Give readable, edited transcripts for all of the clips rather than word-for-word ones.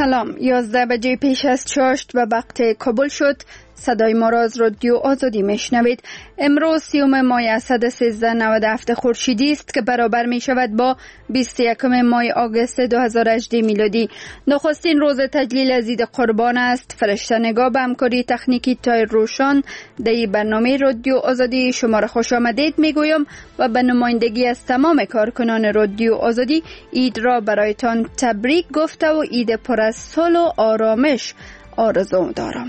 سلام. 11 بجه پیش از چاشت و وقت کابل شد. صدای ما را از رادیو آزادی میشنوید. امروز 30 ماه اسد 1397 خورشیدی است که برابر می شود با 21 ماه آگوست 2018 میلادی. نخستین روز تجلیل از عید قربان است. فرشته نگاه به همکاری تکنیکی تایر روشان در برنامه رادیو آزادی شما را خوش آمدید میگویم و به نمایندگی از تمام کارکنان رادیو آزادی عید را برایتان تبریک گفته و عید پر از صلح و آرامش آرزو دارم.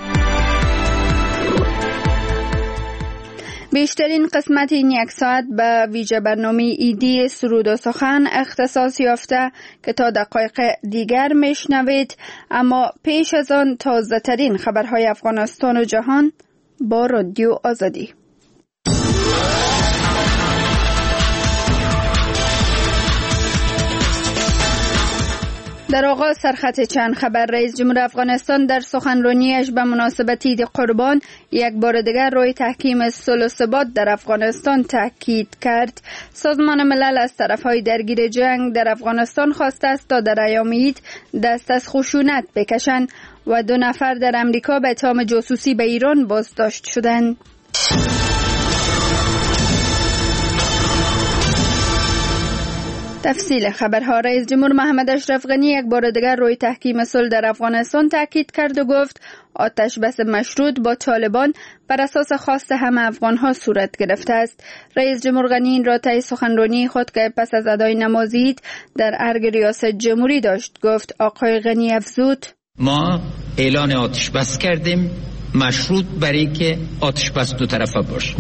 بیشترین قسمت این یک ساعت به ویژه برنامه ایدی سرود و سخن اختصاص یافته که تا دقایق دیگر میشنوید، اما پیش از آن تازه ترین خبرهای افغانستان و جهان با رادیو آزادی. در آغاز سرخط چند خبر. رئیس جمهور افغانستان در سخنرانیش به مناسبت عید قربان یک بار دیگر روی تحکیم صلح و ثبات در افغانستان تاکید کرد. سازمان ملل از طرفهای درگیر جنگ در افغانستان خواسته است تا در ایام عید دست از خشونت بکشند و 2 نفر در امریکا به اتهام جاسوسی به ایران بازداشت شدند. تفصیل خبرها. رئیس جمهور محمد اشرف غنی یک بار دیگر روی تحکیم صلح در افغانستان تاکید کرد و گفت آتش بس مشروط با طالبان بر اساس خواست همه افغانها صورت گرفته است. رئیس جمهور غنی این را طی سخنرانی خود که پس از ادای نماز عید در ارگ ریاست جمهوری داشت گفت. آقای غنی افزود: ما اعلان آتش بس کردیم مشروط برای که آتش بس دو طرفه باشه.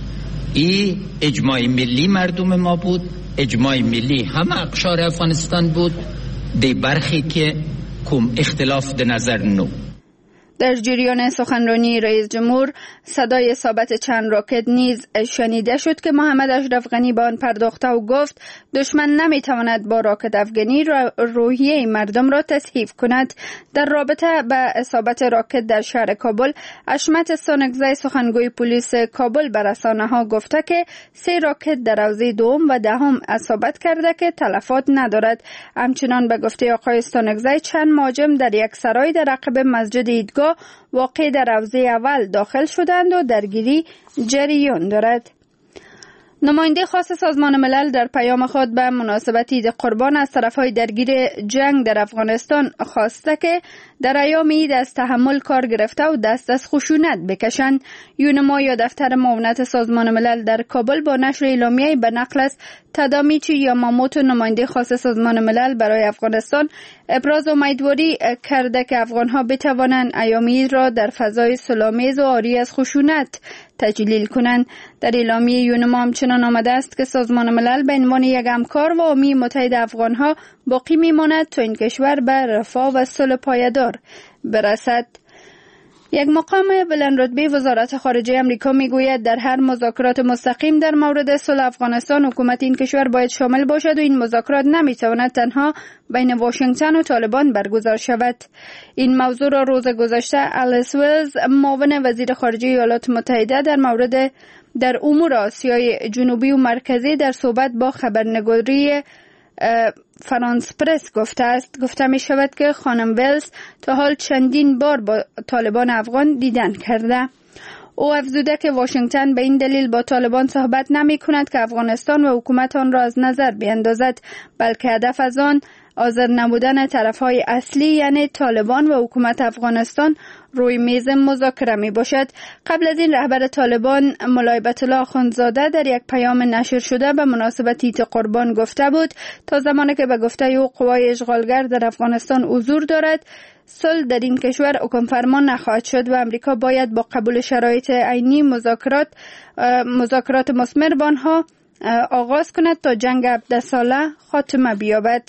این اجماع ملی مردم ما بود، اجماع ملی همه اقشار افغانستان بود. دی برخی که کم اختلاف ده نظر نو. در جریان سخنرانی رئیس جمهور صدای اصابت چند راکت نیز شنیده شد که محمد اشرف غنی به آن پرداخته و گفت دشمن نمیتواند با راکت افغانی روحیه مردم را تصحیح کند. در رابطه به اصابت راکت در شهر کابل، حشمت سانکزی سخنگوی پلیس کابل به رسانه‌ها گفته که 3 راکت در حوزه دوم و دهم اصابت کرده که تلفات ندارد. همچنان به گفته آقای سانکزی چند مهاجم در یک سرای در عقب مسجد عیدگاه واقع در حوزه اول داخل شدند و درگیری جریان دارد. نماینده خاص سازمان ملل در پیام خود به مناسبت عید قربان از طرفهای درگیر جنگ در افغانستان خواسته که در ایام عید از تحمل کار گرفته و دست از خشونت بکشند. یونما یا دفتر معاونت سازمان ملل در کابل با نشر اعلامیه‌ای به نقل از تادامیچی یاماموتو نماینده خاص سازمان ملل برای افغانستان ابراز امیدواری کرده که افغانها بتوانند ایام عید را در فضای صلح‌آمیز و عاری از خشونت تجلیل کنند. در اعلامیه یونما همچنان آمده است که سازمان ملل به عنوان یک همکار و حامی متحد افغانها باقی میماند تا این کشور به رفاه و صلح پایدار برسد. یک مقام بلندرتبه وزارت خارجه آمریکا میگوید در هر مذاکرات مستقیم در مورد صلح افغانستان حکومت این کشور باید شامل باشد و این مذاکرات نمیتواند تنها بین واشنگتن و طالبان برگزار شود. این موضوع را روز گذشته الیس ویلز معاون وزیر خارجه ایالات متحده در امور آسیای جنوبی و مرکزی در صحبت با خبرنگاری فرانس پرس گفته است. گفته می شود که خانم ویلز تا حال چندین بار با طالبان افغان دیدن کرده. او افزوده که واشنگتن به این دلیل با طالبان صحبت نمی کند که افغانستان و حکومت آن را از نظر بیندازد، بلکه هدف از آن حاضر نبودن طرفهای اصلی یعنی طالبان و حکومت افغانستان روی میز مذاکره می باشد. قبل از این رهبر طالبان مولای بیت الله اخندزاده در یک پیام نشر شده به مناسبت عید قربان گفته بود تا زمانی که به گفته او قوای اشغالگر در افغانستان حضور دارد صلح در این کشور حکم فرما نخواهد شد و امریکا باید با قبول شرایط عینی مذاکرات مثمر با آنها آغاز کند تا جنگ 17 ساله خاتمه بیابد.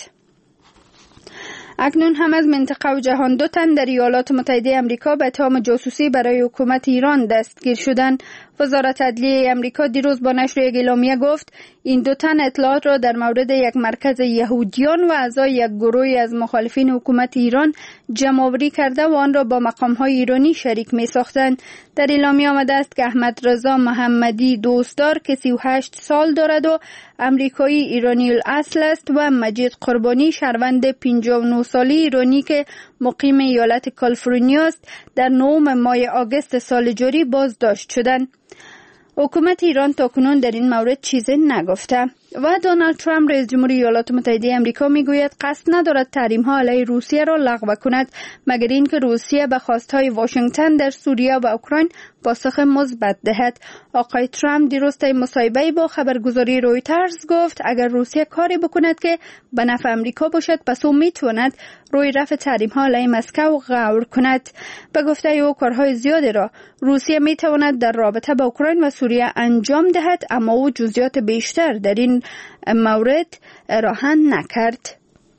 اکنون هم از منطقه و جهان 2 تن در ایالات متحده آمریکا به اتهام جاسوسی برای حکومت ایران دستگیر شدند. وزارت عدلیه آمریکا دیروز با نشر یک اعلامیه گفت این 2 تن اطلاعات را در مورد یک مرکز یهودیان و اعضای یک گروهی از مخالفین حکومت ایران جمع‌آوری کرده و آن را با مقام‌های ایرانی شریک می‌ساختند. در اعلامیه آمده است که احمد رضا محمدی دوستدار که 38 سال دارد و امریکایی ایرانی الاصل است و مجید قربانی شهروند 59 ساله ایرانی که مقیم ایالت کالیفرنیا است در 9 ماه آگوست سال جاری بازداشت شدند. حکومت ایران تاکنون در این مورد چیزی نگفته. و دونالد ترامپ رئیس جمهور ایالات متحده آمریکا میگوید قصد ندارد تحریم ها علیه روسیه را لغو کند مگر اینکه روسیه به خواستهای واشنگتن در سوریه و اوکراین پاسخ مثبت دهد. آقای ترامپ دیروز در مصاحبه با خبرگزاری رویترز گفت اگر روسیه کاری بکند که به نفع آمریکا باشد پس او میتواند روی رفع تحریم ها علیه مسکو غور کند. به گفته او کارهای زیادی را روسیه میتواند در رابطه با اوکراین و سوریه انجام دهد، اما او جزئیات بیشتر در این مورد راهن نکرد.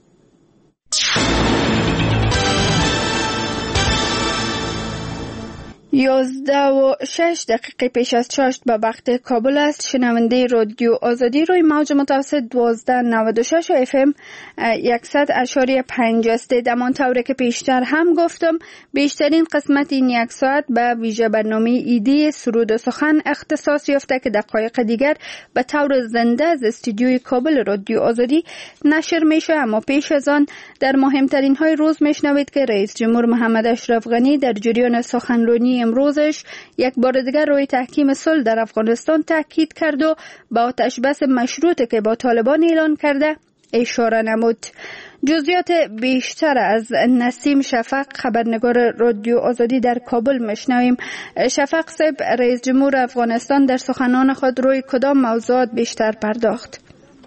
11:06 پیش از چاشت به وقت کابل است. شنونده رادیو آزادی روی موج متوسط 1296 و FM 100.5 است. همان طوری که پیشتر هم گفتم بیشترین قسمت این یک ساعت به ویژه برنامه ایدی سرود و سخن اختصاص یافته که دقایق دیگر به طور زنده از استودیوی کابل رادیو آزادی نشر میشه. اما پیش از آن در مهمترین های روز میشنوید که رئیس جمهور محمد اشرف غنی در جریان سخنرانی امروزش یک بار دیگر روی تحکیم صلح در افغانستان تاکید کرد و با آتش بس مشروطه که با طالبان اعلان کرده اشاره نمود. جزئیات بیشتر از نسیم شفق خبرنگار رادیو آزادی در کابل میشنویم. شفق صاحب، رئیس جمهور افغانستان در سخنان خود روی کدام موضوعات بیشتر پرداخت؟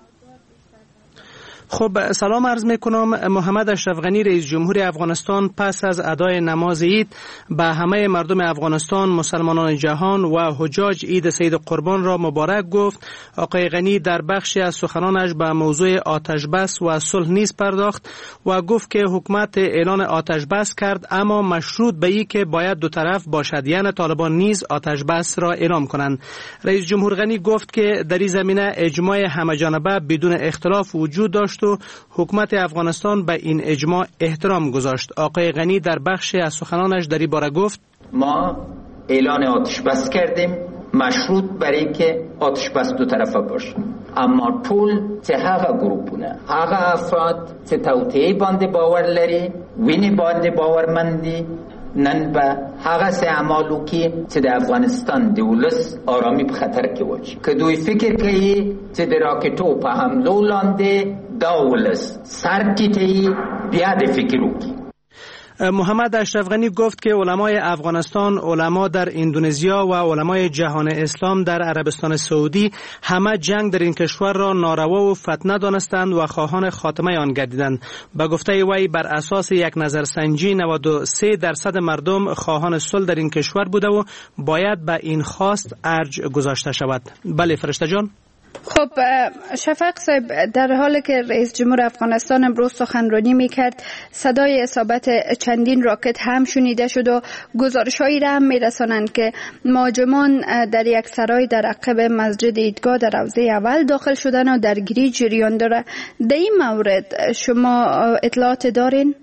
خب سلام عرض میکنم. محمد اشرف غنی رئیس جمهور افغانستان پس از ادای نماز عید به همه مردم افغانستان، مسلمانان جهان و حجاج عید سید قربان را مبارک گفت. آقای غنی در بخشی از سخنانش به موضوع آتش بس و صلح نیز پرداخت و گفت که حکومت اعلان آتش بس کرد اما مشروط به این که باید دو طرف باشد، یعنی طالبان نیز آتش بس را اعلام کنند. رئیس جمهور غنی گفت که در این زمینه اجماع همه‌جانبه بدون اختلاف وجود داشت و حکومت افغانستان به این اجماع احترام گذاشت. آقای غنی در بخشی از سخنانش در این باره گفت ما اعلان آتش بس کردیم مشروط برای که آتش بس دو طرفه باشه، اما ټول چې هغه ګروپونه هغه افراد چې توطئه باندې باور لري ویني باندې باورمندي نن به هغه سه اعمالو کې چې د افغانستان د ولس آرامي په خطر کې واچي که دوی فکر کوي چې د راکټو په حملو لاندې دا ولس سر ټیټوي بیا د فکر وکړي. محمد اشرف غنی گفت که علمای افغانستان، علما در اندونزیا و علمای جهان اسلام در عربستان سعودی همه جنگ در این کشور را ناروا و فتنه دانستند و خواهان خاتمه آن گردیدند. به گفته وی بر اساس یک نظرسنجی 93% مردم خواهان صلح در این کشور بوده و باید به این خواست ارج گذاشته شود. بله فرشته جان. خب شفق صاحب، در حالی که رئیس جمهور افغانستان امروز سخنرانی میکرد صدای اصابت چندین راکت هم شنیده شد و گزارش‌هایی را هم میرسانند که مهاجمان در یک سرای در عقب مسجد عیدگاه در حوزه اول داخل شدن و درگیری جریان داره. در این مورد شما اطلاعات دارین؟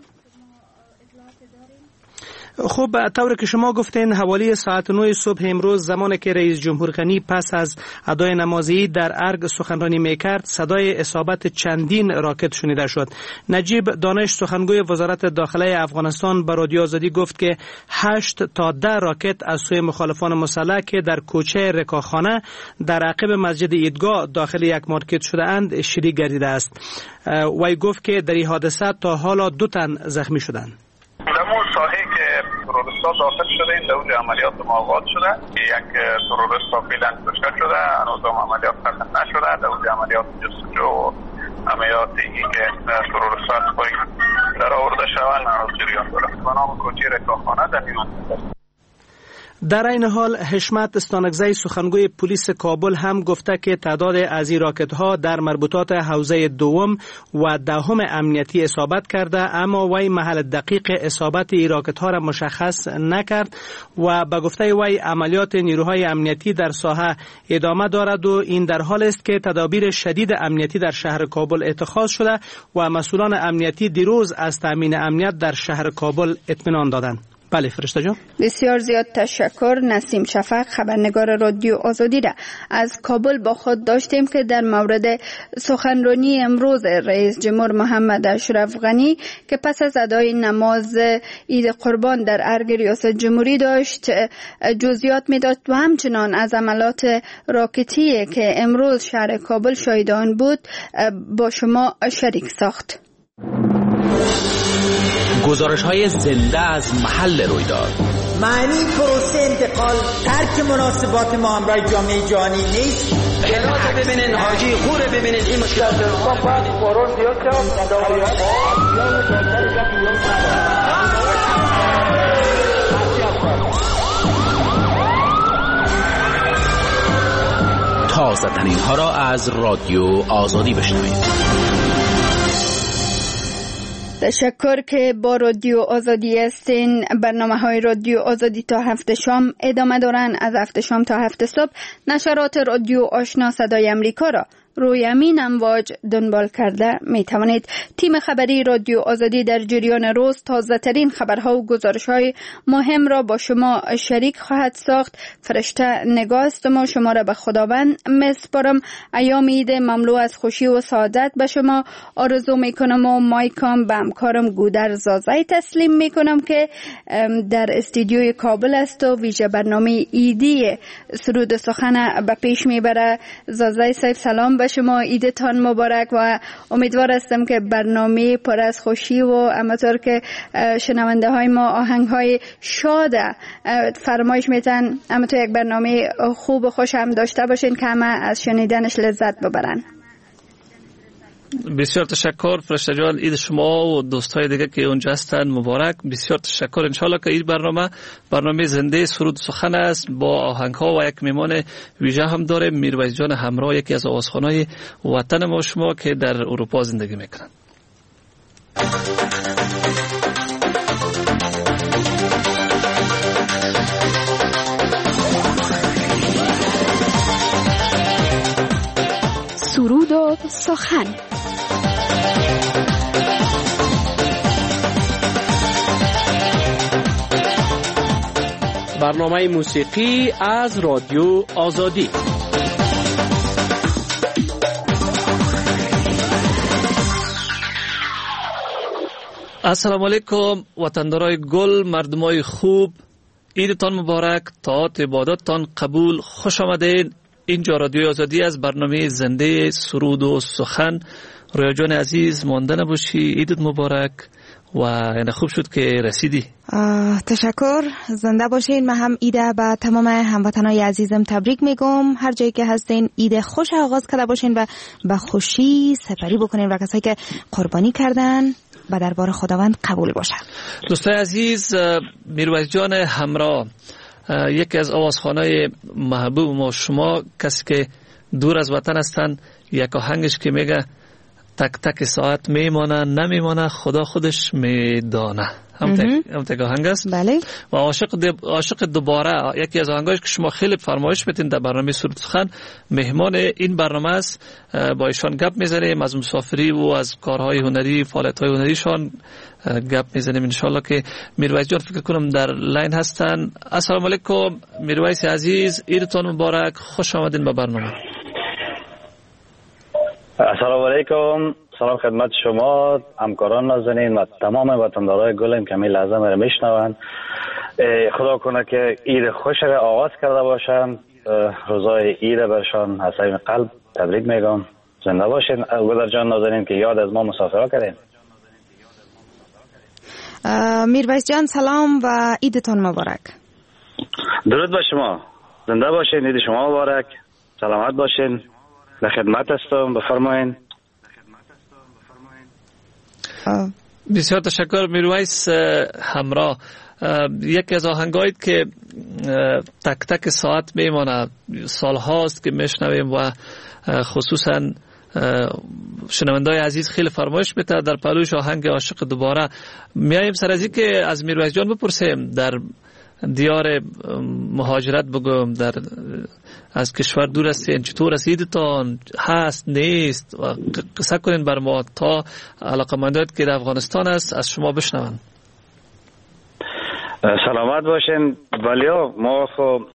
خب طوری که شما گفتین حوالی ساعت 9 صبح امروز زمانی که رئیس جمهور غنی پس از ادای نماز عید در ارگ سخنرانی میکرد صدای اصابت چندین راکت شنیده شد. نجیب دانش سخنگوی وزارت داخله افغانستان به رادیو آزادی گفت که 8 تا 10 راکت از سوی مخالفان مسلح که در کوچه رکاخانه در عقب مسجد عیدگاه داخل یک مارکت شده اند شلیک گردیده است. وی گفت که در این حادثه تا حالا 2 تن زخمی شدند. تروریست‌ها داخل شده، این دوج عملیات آغاز شده. یک تروریست فعلا کشته شده، هنوز هم عملیات ختم نشده. دوج عملیات جستجو و عملیاتی که تروریست‌ها از پای در آورده شوند هنوز جریان داره. به نام کوچه رکاخانه در این منطقه. در این حال حشمت استانکزی سخنگوی پلیس کابل هم گفته که تعداد از این راکت ها در مربوطات حوزه دوم و دهم امنیتی اصابت کرده، اما وی محل دقیق اصابت این راکت ها را مشخص نکرد و به گفته وی عملیات نیروهای امنیتی در ساحه ادامه دارد و این در حال است که تدابیر شدید امنیتی در شهر کابل اتخاذ شده و مسئولان امنیتی دیروز از تامین امنیت در شهر کابل اطمینان دادند. بله فرشته جان. بسیار زیاد تشکر. نسیم شفق خبرنگار رادیو آزادی را از کابل با خود داشتیم که در مورد سخنرانی امروز رئیس جمهور محمد اشرف غنی که پس از ادای نماز عید قربان در ارگ ریاست جمهوری داشت جزئیات میداد و همچنان از عملات راکتی که امروز شهر کابل شاهد آن بود با شما شریک ساخت. گزارش‌های زنده از محل رویداد. معنی پروسه انتقال ترک مناسبات ما همراه جامعه جهانی نیست. خیرات ببینین، حاجی خوره ببینین، این مشکل تازه ترین ها را از رادیو آزادی بشنوید. تشکر که با رادیو آزادی هستین. برنامه‌های رادیو آزادی تا 7 شام ادامه دارن. از 7 شام تا 7 صبح نشرات رادیو آشنا صدای امریکا را روی همین امواج دنبال کرده می توانید. تیم خبری رادیو آزادی در جریان روز تازه ترین خبرها و گزارش‌های مهم را با شما شریک خواهد ساخت. فرشته نگاه هستم و شما را به خداوند میسپارم. ایام عید مملو از خوشی و سعادت به شما آرزو میکنم و مایکام به همکارم گودر زازای تسلیم میکنم که در استودیوی کابل است و ویژه برنامه عیدی سرود سخن به پیش میبره. زازای صاحب سلام به شما، عیدتان مبارک و امیدوار هستم که برنامه پر از خوشی و همونطور که شنونده های ما آهنگ های شاد فرمایش میتن همونطور یک برنامه خوب و خوش هم داشته باشین که همه از شنیدنش لذت ببرن. بسیار تشکر فرشته جان. عید شما و دوستای دیگه که اونجا هستن مبارک. بسیار تشکر. انشالله که این برنامه زنده سرود سخن است با آهنگ ها و یک میمان ویژه هم داره. میرویس جان همراه، یکی از آوازخوانای وطن ما شما که در اروپا زندگی میکنن. سرود و سخن. برنامه موسیقی از رادیو آزادی. السلام علیکم وطندارای گل، مردمای خوب، عیدتان مبارک، طاعات عبادتتان قبول، خوش آمدین. اینجا رادیو آزادی از برنامه زنده سرود و سخن. رویا جان عزیز ماندن باشی، عیدت مبارک و یعنی خوب شد که رسیدی. تشکر، زنده باشین. من هم عیده به تمام هموطنای عزیزم تبریک میگم. هر جایی که هستین عید خوش آغاز کرده باشین و به خوشی سپری بکنین و کسایی که قربانی کردن به دربار خداوند قبول باشه. دوستای عزیز، میرویس جان همراه، یکی از آوازخوانای محبوب ما شما، کسی که دور از وطن هستن، یک آهنگش که میگه تک تک ساعت میمانه نمیمانه خدا خودش میدانه. هم تک آهنگ است. بله. و عاشق دوباره، یکی از آهنگاش که شما خیلی فرمایش میتین در برنامه سرود سخن. مهمان این برنامه است، با ایشان گپ میزنیم از مسافری و از کارهای هنری، فعالیت‌های هنریشان گپ میزنیم. انشالله که میرویس جان فکر کنم در لاین هستن. السلام علیکم میرویس عزیز، عیدتان مبارک، خوش آمدین به برنامه. السلام علیکم، سلام خدمت شما همکاران نازنین و تمام وطندارای گلم که می لحظه مرا میشنوند. خدا کنه که عید خوش را آغاز کرده باشن. روزای عید برشان از صمیم قلب تبریک میگم. زنده باشین گلر جان نازنین که یاد از ما مسافرها کردین. میرویس جان سلام و عیدتان مبارک. درود به شما، زنده باشین، عید شما مبارک، سلامت باشین. در خدمت هستم، بفرمایین. بسیار تشکر میرویس همراه. یکی از آهنگایی که تک تک ساعت میمانه، سال هاست که میشنویم و خصوصا شنوندای عزیز خیلی فرمایش میده در پلوش آهنگ عاشق دوباره. میایم سر از این که از میرویس جان بپرسیم، در دیار مهاجرت بگم، در از کشور دور هستین، چطور رسیدتان؟ هست نیست؟ و قصه کنین بر ما تا علاقمندات که در افغانستان است از شما بشنون. سلامت باشین. ولی ما خب